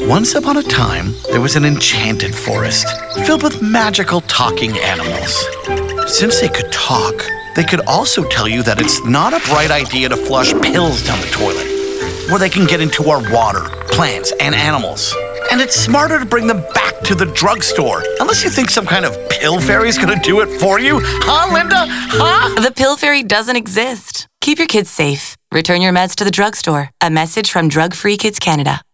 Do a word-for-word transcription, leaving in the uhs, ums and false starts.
Once upon a time, there was an enchanted forest filled with magical talking animals. Since they could talk, they could also tell you that it's not a bright idea to flush pills down the toilet, where they can get into our water, plants, and animals. And it's smarter to bring them back to the drugstore, unless you think some kind of pill fairy is going to do it for you. Huh, Linda? Huh? The pill fairy doesn't exist. Keep your kids safe. Return your meds to the drugstore. A message from Drug Free Kids Canada.